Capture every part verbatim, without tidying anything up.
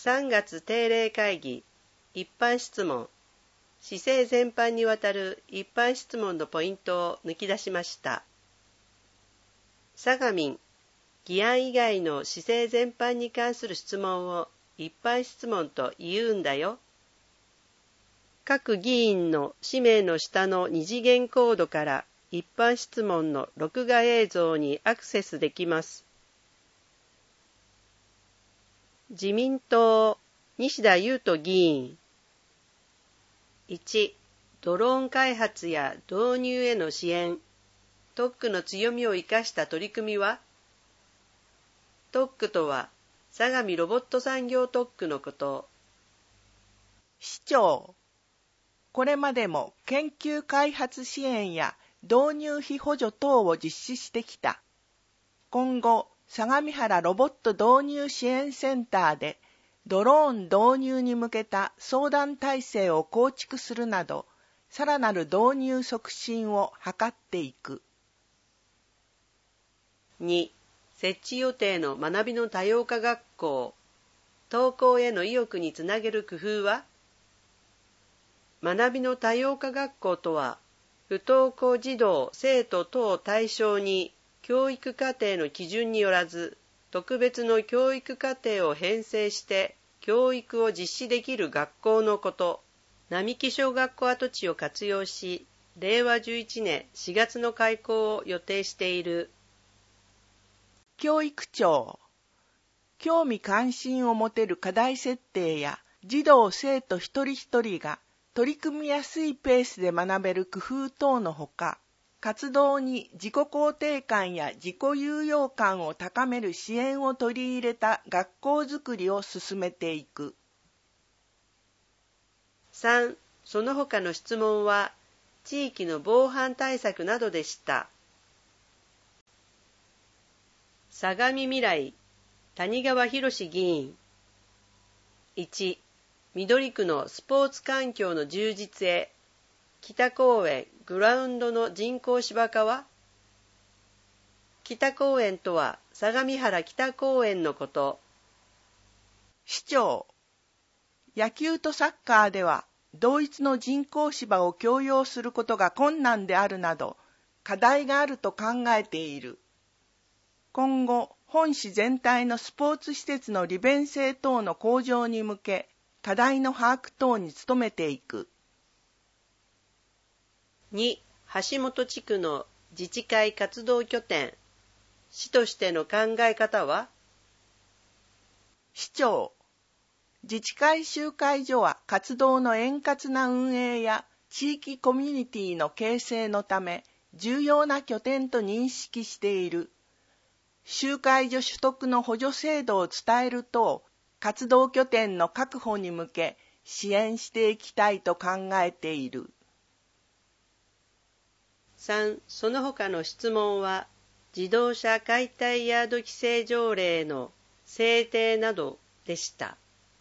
さんがつ定例会議一般質問、市政全般にわたる一般質問のポイントを抜き出しました。佐賀民、議案以外の市政全般に関する質問を一般質問と言うんだよ。各議員の氏名の下の二次元コードから一般質問の録画映像にアクセスできます。自民党、西田優斗議員。いち、ドローン開発や導入への支援。特区の強みを生かした取り組みは？特区とは、相模ロボット産業特区のこと。 市長、これまでも研究開発支援や導入費補助等を実施してきた。今後、相模原ロボット導入支援センターでドローン導入に向けた相談体制を構築するなど、さらなる導入促進を図っていく。 に、設置予定の学びの多様化学校、登校への意欲につなげる工夫は？学びの多様化学校とは、不登校児童・生徒等を対象に、教育課程の基準によらず、特別の教育課程を編成して、教育を実施できる学校のこと。並木小学校跡地を活用し、れいわじゅういちねんしがつの開校を予定している。 教育長、興味関心を持てる課題設定や児童生徒一人一人が取り組みやすいペースで学べる工夫等のほか、活動に自己肯定感や自己有用感を高める支援を取り入れた学校づくりを進めていく。 さん、その他の質問は地域の防犯対策などでした。相模未来、谷川博議員。いち、緑区のスポーツ環境の充実へ、北公園グラウンドの人工芝化は？北公園とは相模原北公園のこと。 市長、野球とサッカーでは同一の人工芝を共用することが困難であるなど課題があると考えている。今後、本市全体のスポーツ施設の利便性等の向上に向け、課題の把握等に努めていく。 に、橋本地区の自治会活動拠点、市としての考え方は？ 市長、自治会集会所は活動の円滑な運営や地域コミュニティの形成のため重要な拠点と認識している。集会所取得の補助制度を伝える等、活動拠点の確保に向け支援していきたいと考えている。 さん、その他の質問は、自動車解体ヤード規制条例の制定などでした。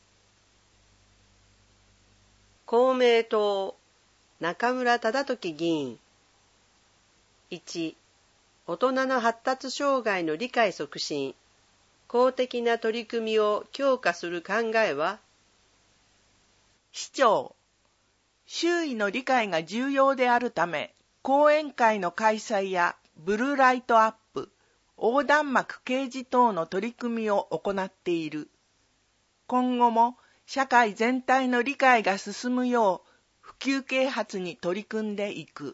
公明党、中村忠時議員。いち、大人の発達障害の理解促進、公的な取り組みを強化する考えは？ 市長、周囲の理解が重要であるため、講演会の開催やブルーライトアップ、横断幕掲示等の取り組みを行っている。今後も社会全体の理解が進むよう普及啓発に取り組んでいく。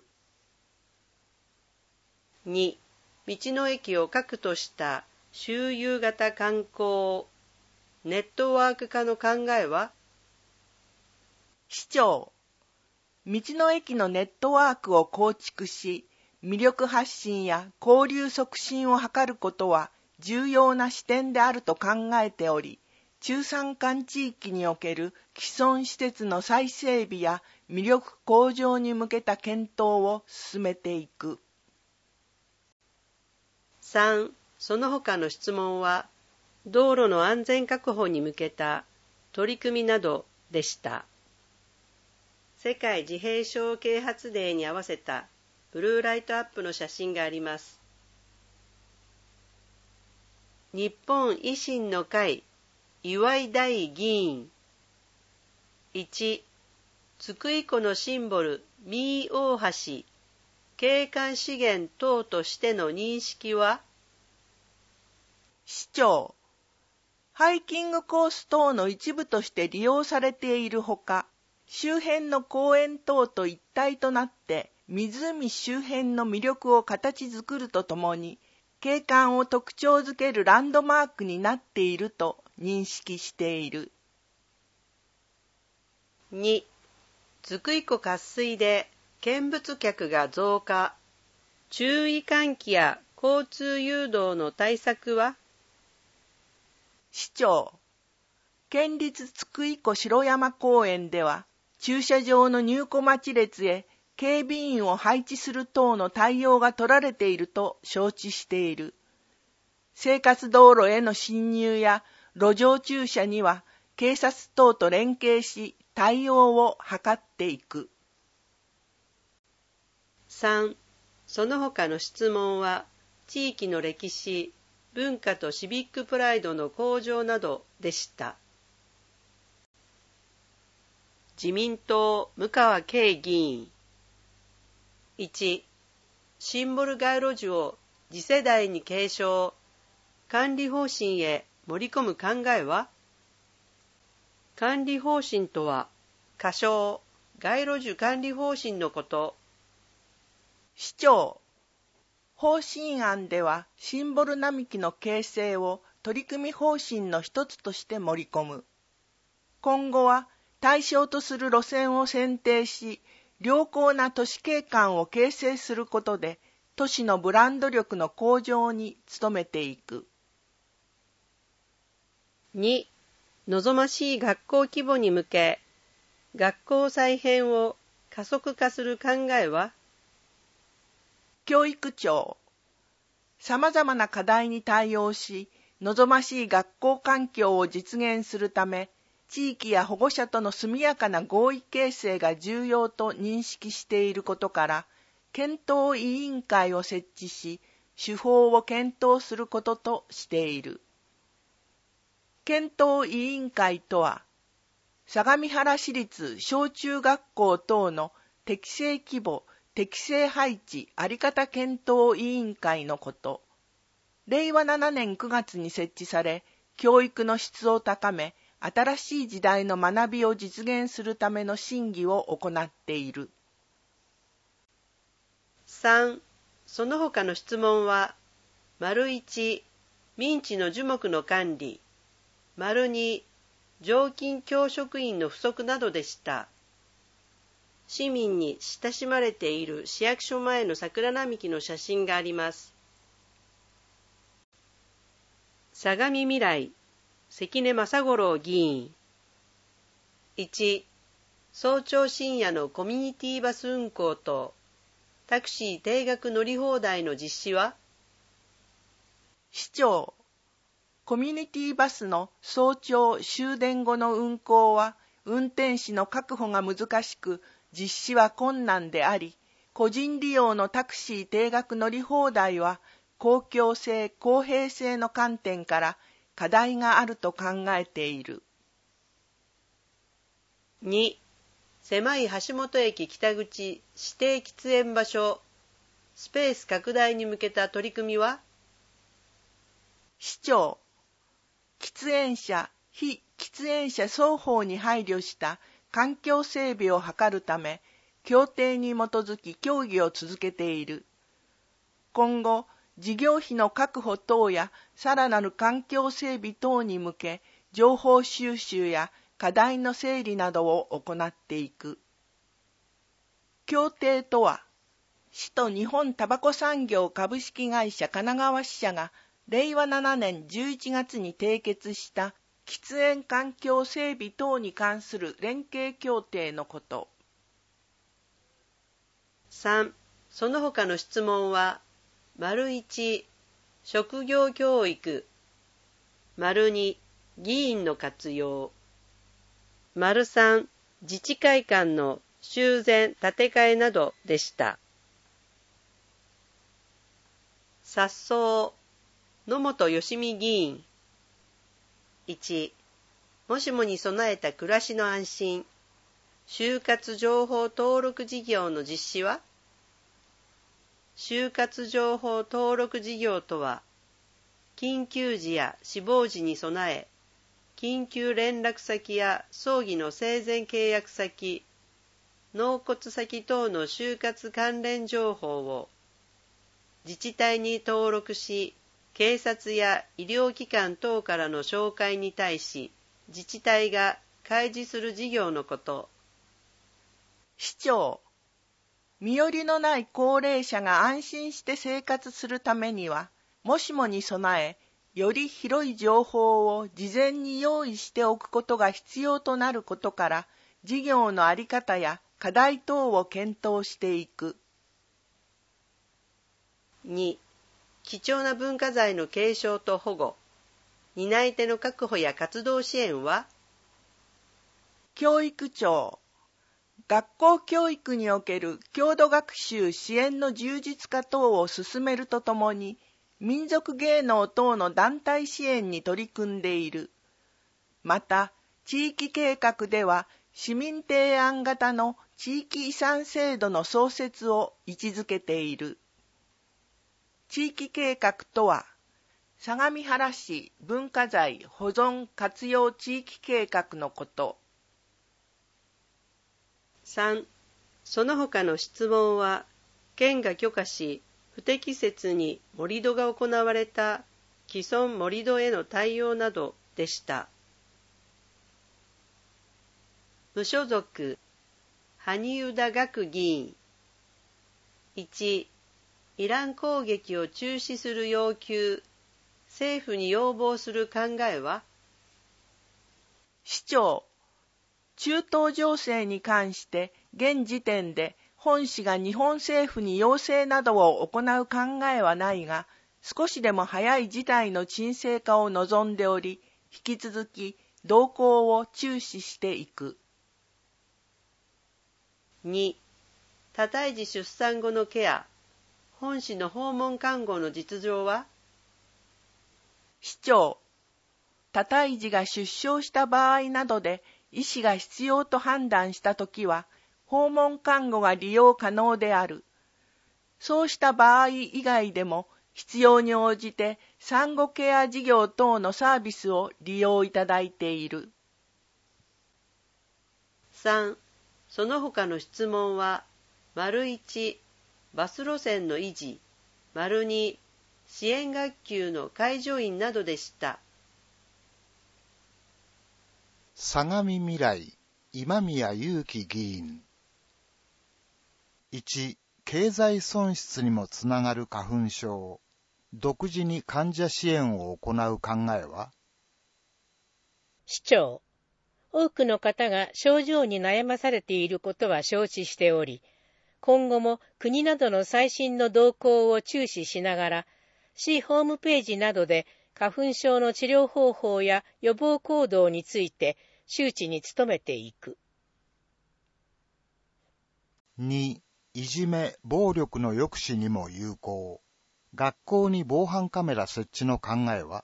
に、道の駅を核とした周遊型観光、ネットワーク化の考えは？ 市長、道の駅のネットワークを構築し、魅力発信や交流促進を図ることは重要な視点であると考えており、中山間地域における既存施設の再整備や魅力向上に向けた検討を進めていく。 さん、その他の質問は、道路の安全確保に向けた取り組みなどでした。世界自閉症啓発デーに合わせたブルーライトアップの写真があります。日本維新の会岩井大議員。いち、津久井湖のシンボル、三井大橋、景観資源等としての認識は？ 市長、ハイキングコース等の一部として利用されているほか、周辺の公園等と一体となって湖周辺の魅力を形作るとともに、景観を特徴づけるランドマークになっていると認識している。 に、津久井湖渇水で見物客が増加。注意喚起や交通誘導の対策は？ 市長、県立津久井湖城山公園では、駐車場の入庫待ち列へ警備員を配置する等の対応が取られていると承知している。生活道路への侵入や路上駐車には警察等と連携し対応を図っていく。 さん、その他の質問は地域の歴史、文化とシビックプライドの向上などでした。自民党向川圭議員。いち、シンボル街路樹を次世代に継承、管理方針へ盛り込む考えは？管理方針とは、仮称街路樹管理方針のこと。 市長、方針案ではシンボル並木の形成を取り組み方針の一つとして盛り込む。今後は対象とする路線を選定し、良好な都市景観を形成することで、都市のブランド力の向上に努めていく。 に、望ましい学校規模に向け、学校再編を加速化する考えは？ 教育庁、さまざまな課題に対応し、望ましい学校環境を実現するため、地域や保護者との速やかな合意形成が重要と認識していることから、検討委員会を設置し、手法を検討することとしている。検討委員会とは、相模原市立小中学校等の適正規模、適正配置あり方検討委員会のこと。れいわななねんくがつに設置され、教育の質を高め、新しい時代の学びを実現するための審議を行っている。 さん、その他の質問は、丸いち、民地の樹木の管理、丸に、常勤教職員の不足などでした。市民に親しまれている市役所前の桜並木の写真があります。相模未来、関根正五郎議員。いち、早朝深夜のコミュニティバス運行とタクシー定額乗り放題の実施は？ 市長、コミュニティバスの早朝終電後の運行は運転士の確保が難しく、実施は困難であり、個人利用のタクシー定額乗り放題は公共性・公平性の観点から課題があると考えている。 に、狭い橋本駅北口指定喫煙場所、スペース拡大に向けた取り組みは？ 市長、喫煙者、非喫煙者双方に配慮した環境整備を図るため、協定に基づき協議を続けている。今後、事業費の確保等やさらなる環境整備等に向け、情報収集や課題の整理などを行っていく。協定とは、市と日本タバコ産業株式会社神奈川支社がれいわななねんじゅういちがつに締結した喫煙環境整備等に関する連携協定のこと。 さん、その他の質問は、丸いち、職業教育、丸に、議員の活用、丸さん、自治会館の修繕建て替えなどでした。さっそう、野本芳美議員。いち、 もしもに備えた暮らしの安心、就活情報登録事業の実施は、就活情報登録事業とは、緊急時や死亡時に備え、緊急連絡先や葬儀の生前契約先、納骨先等の就活関連情報を自治体に登録し、警察や医療機関等からの紹介に対し、自治体が開示する事業のこと。 市長、身寄りのない高齢者が安心して生活するためには、もしもに備え、より広い情報を事前に用意しておくことが必要となることから、事業の在り方や課題等を検討していく。 に、貴重な文化財の継承と保護、担い手の確保や活動支援は、 教育庁、学校教育における郷土学習支援の充実化等を進めるとともに、民族芸能等の団体支援に取り組んでいる。また、地域計画では、市民提案型の地域遺産制度の創設を位置づけている。地域計画とは、相模原市文化財保存活用地域計画のこと。 さん. その他の質問は、県が許可し、不適切に盛り土が行われた既存盛り土への対応などでした。無所属、萩生田学議員。いち. イラン攻撃を中止する要求、政府に要望する考えは？ 市長、中東情勢に関して現時点で本市が日本政府に要請などを行う考えはないが、少しでも早い事態の沈静化を望んでおり、引き続き動向を注視していく。 に. 多胎児出産後のケア、本市の訪問看護の実情は？ 市長、多胎児が出生した場合などで医師が必要と判断したときは、訪問看護が利用可能である。そうした場合以外でも、必要に応じて産後ケア事業等のサービスを利用いただいている。 さん. その他の質問は、丸いち、バス路線の維持、丸に、支援学級の介助員などでした。 相模未来、今宮祐希議員。いち. 経済損失にもつながる花粉症。独自に患者支援を行う考えは？ 市長、多くの方が症状に悩まされていることは承知しており、今後も国などの最新の動向を注視しながら、市ホームページなどで花粉症の治療方法や予防行動について周知に努めていく。 に. いじめ、暴力の抑止にも有効。学校に防犯カメラ設置の考えは？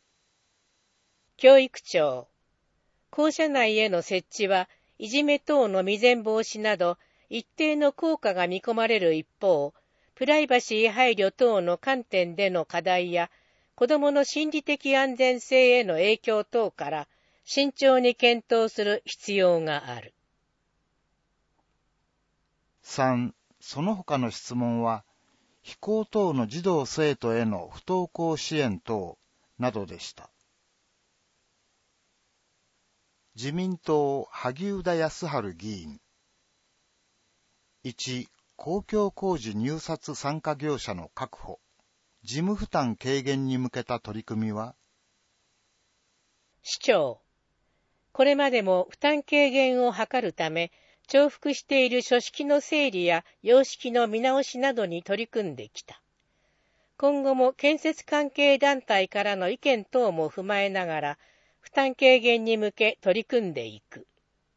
教育庁、校舎内への設置はいじめ等の未然防止など一定の効果が見込まれる一方、プライバシー配慮等の観点での課題や子どもの心理的安全性への影響等から慎重に検討する必要がある。 さん. その他の質問は、非行等の児童生徒への不登校支援等などでした。自民党萩生田康治議員。いち. 公共工事入札参加業者の確保。事務負担軽減に向けた取り組みは？ 市長、これまでも負担軽減を図るため、重複している書式の整理や様式の見直しなどに取り組んできた。今後も建設関係団体からの意見等も踏まえながら、負担軽減に向け取り組んでいく。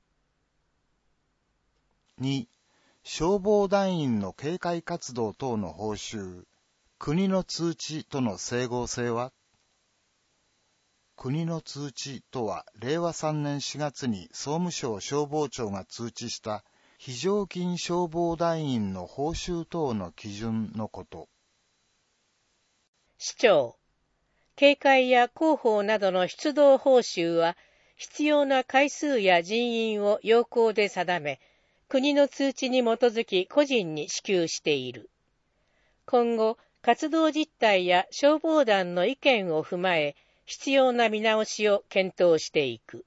に. 消防団員の警戒活動等の報酬、国の通知との整合性は？ 国の通知とは、れいわさんねんしがつに総務省消防庁が通知した非常勤消防団員の報酬等の基準のこと。 市長、警戒や広報などの出動報酬は、必要な回数や人員を要項で定め、国の通知に基づき個人に支給している。今後、活動実態や消防団の意見を踏まえ、必要な見直しを検討していく。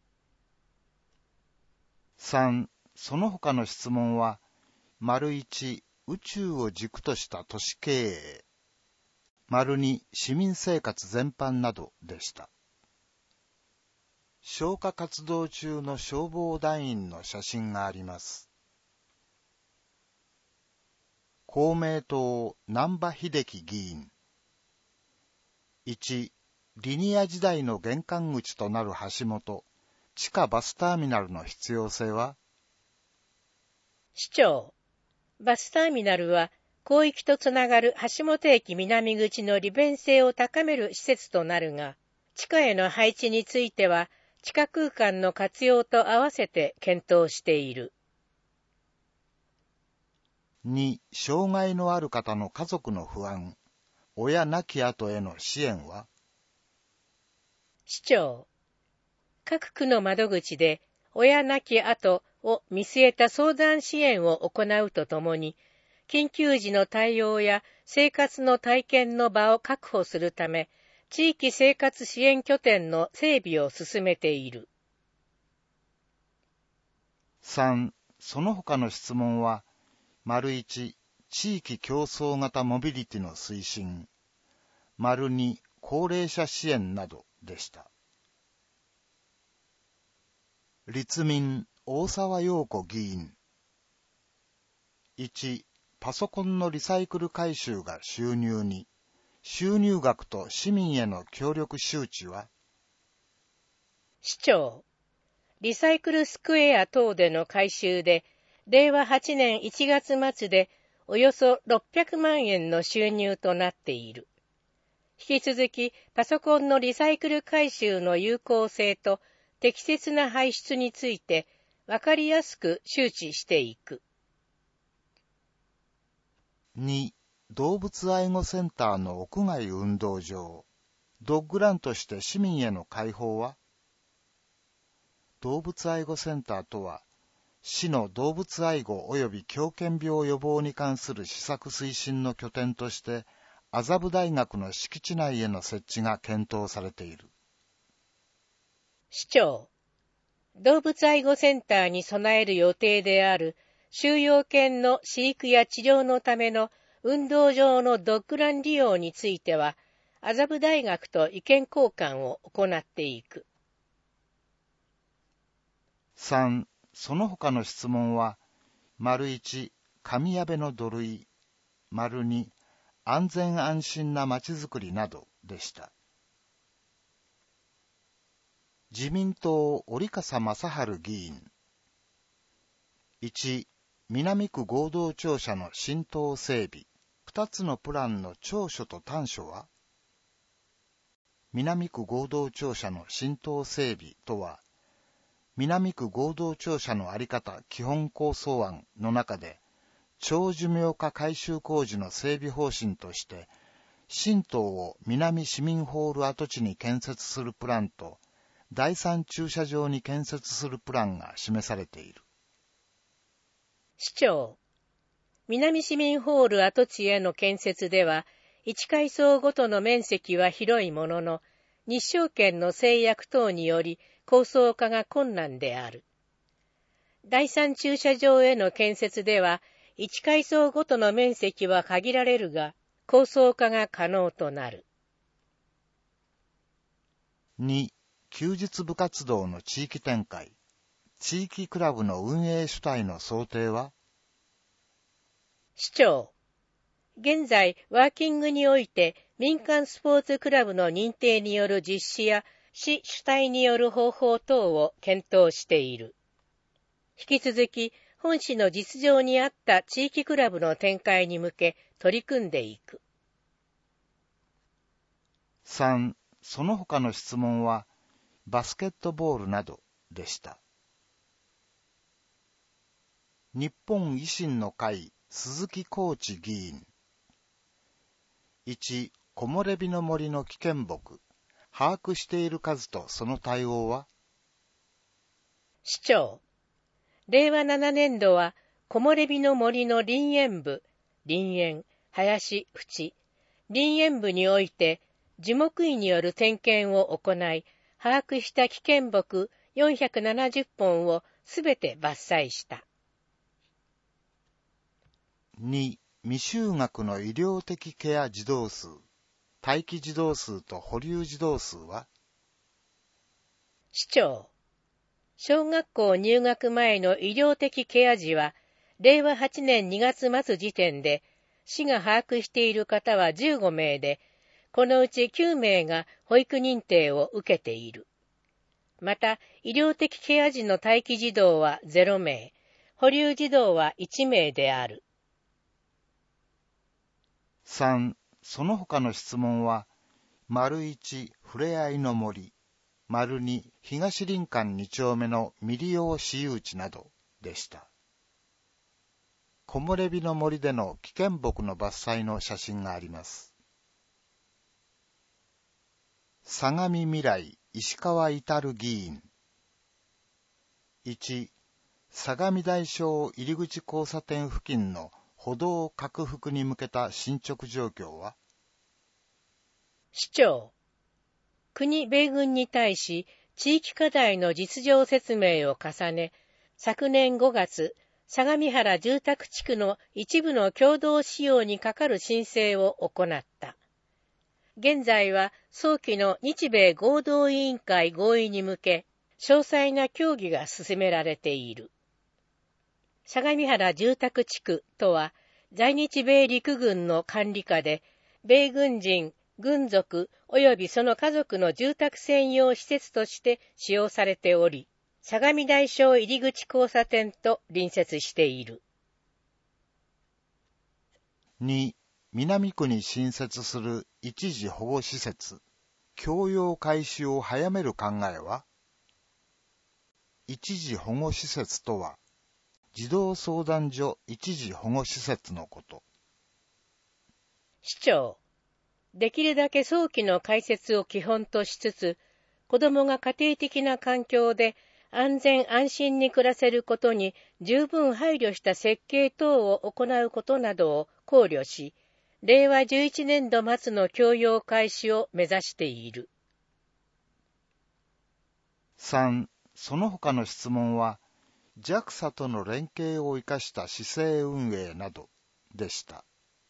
さん. その他の質問は、丸いち、宇宙を軸とした都市経営。丸に、市民生活全般などでした。消火活動中の消防団員の写真があります。公明党難波秀樹議員。いち. リニア時代の玄関口となる橋本、地下バスターミナルの必要性は？ 市長、バスターミナルは広域とつながる橋本駅南口の利便性を高める施設となるが、地下への配置については、地下空間の活用と合わせて検討している。 に. 障害のある方の家族の不安、親亡き後への支援は？ 市長、各区の窓口で親亡き後を見据えた相談支援を行うとともに、緊急時の対応や生活の体験の場を確保するため、地域生活支援拠点の整備を進めている。 さん. その他の質問は、丸いち、地域競争型モビリティの推進。丸に、高齢者支援などでした。立民、大沢陽子議員。いち. パソコンのリサイクル回収が収入に。収入額と市民への協力周知は？ 市長、リサイクルスクエア等での回収で、れいわはちねんいちがつまつでおよそろっぴゃくまんえんの収入となっている。引き続きパソコンのリサイクル回収の有効性と適切な排出について分かりやすく周知していく。 に. 動物愛護センターの屋外運動場、ドッグランとして市民への開放は？動物愛護センターとは、市の動物愛護及び狂犬病予防に関する施策推進の拠点として、麻布大学の敷地内への設置が検討されている。 市長、動物愛護センターに備える予定である収容犬の飼育や治療のための運動場のドッグラン利用については、麻布大学と意見交換を行っていく。 さん. その他の質問は、丸いち、神矢部の土塁、丸に、安全安心なまちづくりなどでした。自民党折笠正治議員。いち. 南区合同庁舎の新棟整備。二つのプランの長所と短所は？南区合同庁舎の新棟整備とは、南区合同庁舎のあり方基本構想案の中で、長寿命化改修工事の整備方針として、新棟を南市民ホール跡地に建設するプランと、第三駐車場に建設するプランが示されている。 市長、南市民ホール跡地への建設では、いち階層ごとの面積は広いものの、日照権の制約等により構想化が困難である。第三駐車場への建設では、いち階層ごとの面積は限られるが、構想化が可能となる。 に. 休日部活動の地域展開。地域クラブの運営主体の想定は？ 市長、現在ワーキングにおいて民間スポーツクラブの認定による実施や市主体による方法等を検討している。引き続き本市の実情に合った地域クラブの展開に向け取り組んでいく。 さん. その他の質問はバスケットボールなどでした。日本維新の会鈴木浩地議員。いち、木漏れ日の森の危険木、把握している数とその対応は？ 市長、れいわななねんどは木漏れ日の森の林縁部、林縁、林、淵、林縁部において樹木医による点検を行い、把握した危険木よんひゃくななじゅっぽんをすべて伐採した。 に、未就学の医療的ケア児童数、待機児童数と保留児童数は？ 市長、小学校入学前の医療的ケア児は、れいわはちねんにがつまつ時点で、市が把握している方はじゅうごめいで、このうちきゅうめいが保育認定を受けている。また、医療的ケア児の待機児童はゼロめい、保留児童はいちめいである。 さん、その他の質問は、丸いち、ふれあいの森、丸に、東林間に丁目の未利用私有地などでした。木漏れ日の森での危険木の伐採の写真があります。相模未来石川至議員。いち、相模大正入口交差点付近の歩道拡幅に向けた進捗状況は？ 市長、国米軍に対し地域課題の実情説明を重ね、昨年ごがつ、相模原住宅地区の一部の共同使用にかかる申請を行った。現在は早期の日米合同委員会合意に向け、詳細な協議が進められている。相模原住宅地区とは、在日米陸軍の管理下で、米軍人、軍属及びその家族の住宅専用施設として使用されており、相模大正入口交差点と隣接している。 に、南区に新設する一時保護施設、供用開始を早める考えは？一時保護施設とは、児童相談所一時保護施設のこと。 市長、できるだけ早期の開設を基本としつつ、子どもが家庭的な環境で安全安心に暮らせることに十分配慮した設計等を行うことなどを考慮し、れいわじゅういちねんど末の供用開始を目指している。 さん、その他の質問は、ジャクサ との連携を生かした市政運営などでした。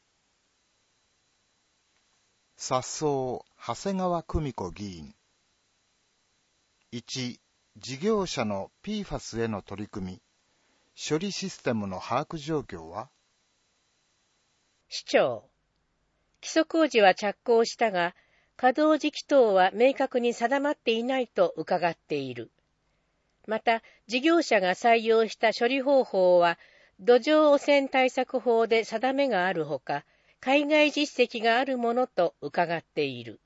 さっそう長谷川久美子議員。いち、事業者の ピーファス への取り組み、処理システムの把握状況は？ 市長、基礎工事は着工したが、稼働時期等は明確に定まっていないと伺っている。また、事業者が採用した処理方法は、土壌汚染対策法で定めがあるほか、海外実績があるものと伺っている。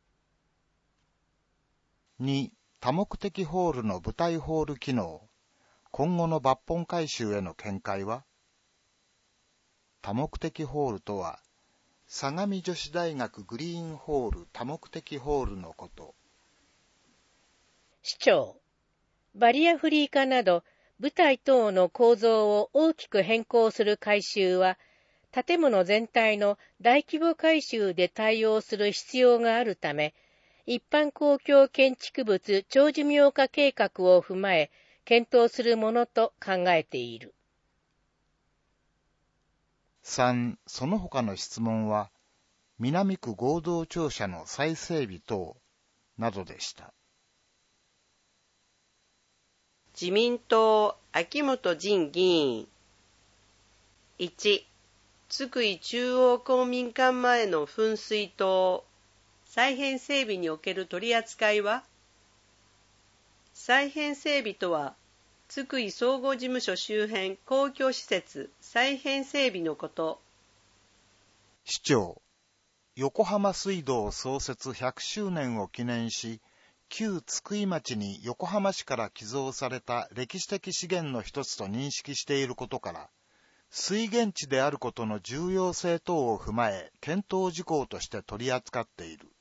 に、多目的ホールの舞台ホール機能、今後の抜本改修への見解は？多目的ホールとは、相模女子大学グリーンホール多目的ホールのこと。 市長、バリアフリー化など舞台等の構造を大きく変更する改修は、建物全体の大規模改修で対応する必要があるため、一般公共建築物長寿命化計画を踏まえ、検討するものと考えている。 さん、その他の質問は、南区合同庁舎の再整備等などでした。 自民党秋元仁議員。いち、津久井中央公民館前の噴水塔再編整備における取り扱いは？再編整備とは、津久井総合事務所周辺公共施設再編整備のこと。 市長、 横浜水道創設ひゃくしゅうねんを記念し、旧津久井町に横浜市から寄贈された歴史的資源の一つと認識していることから、水源地であることの重要性等を踏まえ、検討事項として取り扱っている。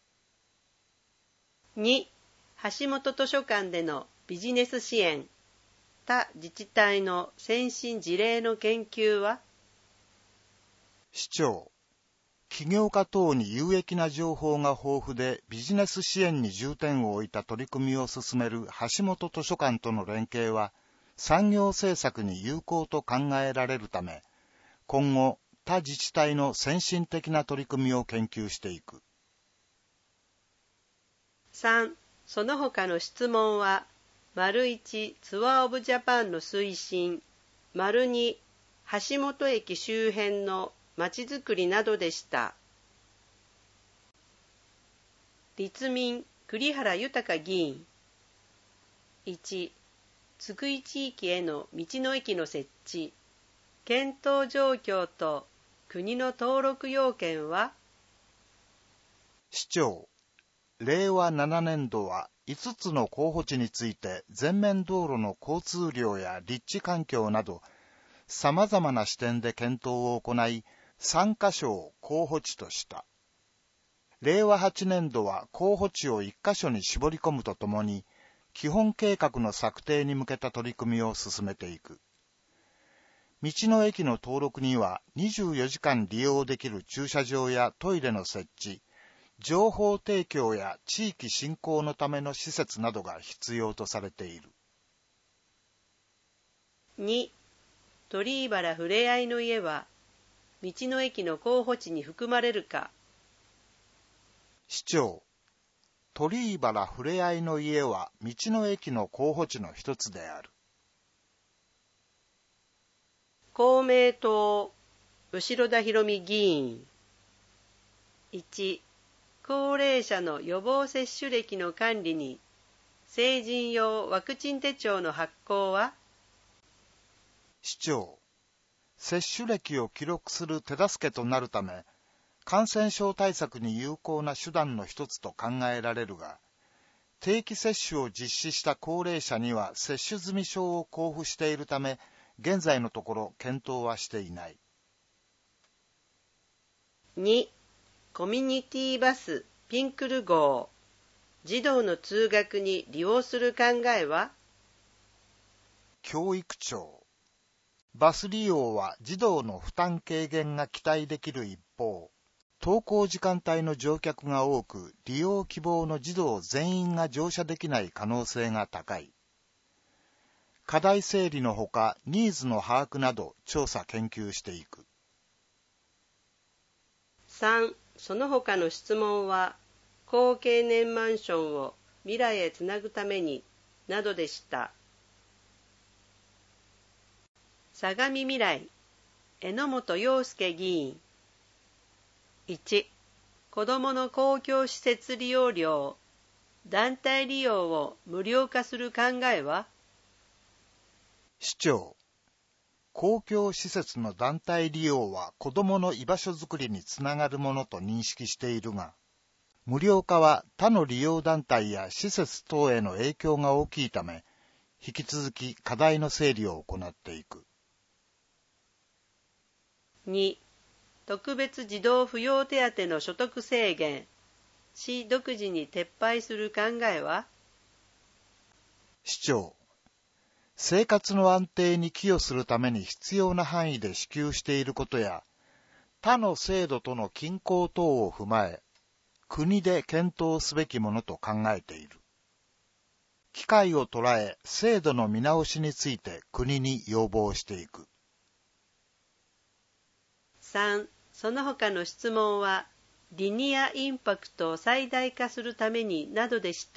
に、橋本図書館でのビジネス支援、他自治体の先進事例の研究は？ 市長、起業家等に有益な情報が豊富でビジネス支援に重点を置いた取り組みを進める橋本図書館との連携は、産業政策に有効と考えられるため、今後、他自治体の先進的な取り組みを研究していく。 さん、その他の質問は、丸いち、ツアーオブジャパンの推進、丸に、橋本駅周辺のまちづくりなどでした。立民、栗原豊議員。いち、津久井地域への道の駅の設置、検討状況と国の登録要件は？ 市長、れいわななねんどはいつつの候補地について全面道路の交通量や立地環境など様々な視点で検討を行い、さんかしょを候補地とした。れいわはちねんどは候補地をいっかしょに絞り込むとともに、基本計画の策定に向けた取り組みを進めていく。道の駅の登録にはにじゅうよじかん利用できる駐車場やトイレの設置、情報提供や地域振興のための施設などが必要とされている。 に、鳥居原ふれあいの家は、道の駅の候補地に含まれるか？ 市長、鳥居原ふれあいの家は道の駅の候補地の一つである。 公明党、後田博美議員。いち、高齢者の予防接種歴の管理に、成人用ワクチン手帳の発行は？ 市長、接種歴を記録する手助けとなるため、感染症対策に有効な手段の一つと考えられるが、定期接種を実施した高齢者には接種済証を交付しているため、現在のところ検討はしていない。 に、コミュニティバスピンクル号、児童の通学に利用する考えは？ 教育長、バス利用は児童の負担軽減が期待できる一方、登校時間帯の乗客が多く、利用希望の児童全員が乗車できない可能性が高い。課題整理のほか、ニーズの把握など調査研究していく。 さん、その他の質問は、高経年マンションを未来へつなぐために、などでした。相模未来、榎本洋介議員。いち、子どもの公共施設利用料、団体利用を無料化する考えは？ 市長、公共施設の団体利用は子どもの居場所づくりにつながるものと認識しているが、無料化は他の利用団体や施設等への影響が大きいため、引き続き課題の整理を行っていく。 に、特別児童扶養手当の所得制限、市独自に撤廃する考えは？ 市長、生活の安定に寄与するために必要な範囲で支給していることや、他の制度との均衡等を踏まえ、国で検討すべきものと考えている。機会を捉え、制度の見直しについて国に要望していく。 さん、その他の質問は、リニアインパクトを最大化するためになどでした。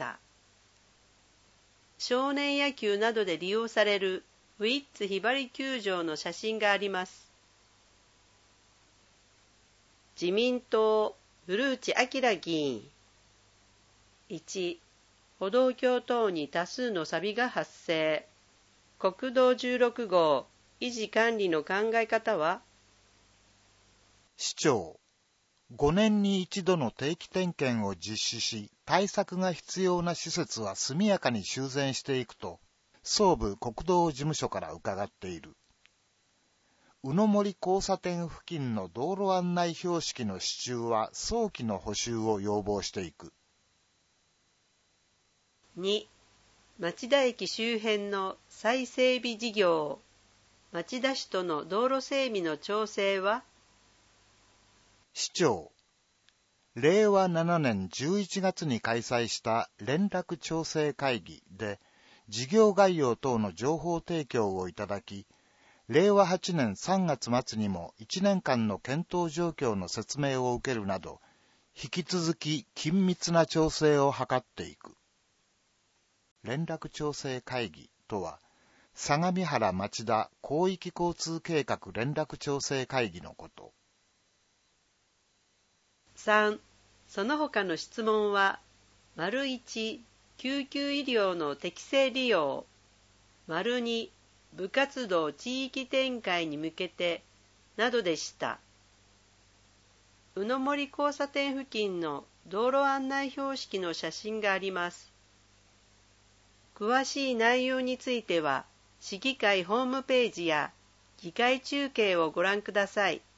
少年野球などで利用されるウィッツひばり球場の写真があります。自民党、古内明議員。いち、歩道橋等に多数の錆が発生。国道じゅうろくごう、維持管理の考え方は？ 市長、 ごねんに一度の定期点検を実施し、対策が必要な施設は速やかに修繕していくと、総武国道事務所から伺っている。宇野森交差点付近の道路案内標識の支柱は早期の補修を要望していく。 に、町田駅周辺の再整備事業、町田市との道路整備の調整は？ 市長、れいわななねんじゅういちがつに開催した連絡調整会議で、事業概要等の情報提供をいただき、れいわはちねんさんがつ末にもいちねんかんの検討状況の説明を受けるなど、引き続き緊密な調整を図っていく。連絡調整会議とは、相模原町田広域交通計画連絡調整会議のこと。 さん、その他の質問は、丸いち、救急医療の適正利用、丸に、部活動地域展開に向けて、などでした。宇野森交差点付近の道路案内標識の写真があります。詳しい内容については、市議会ホームページや議会中継をご覧ください。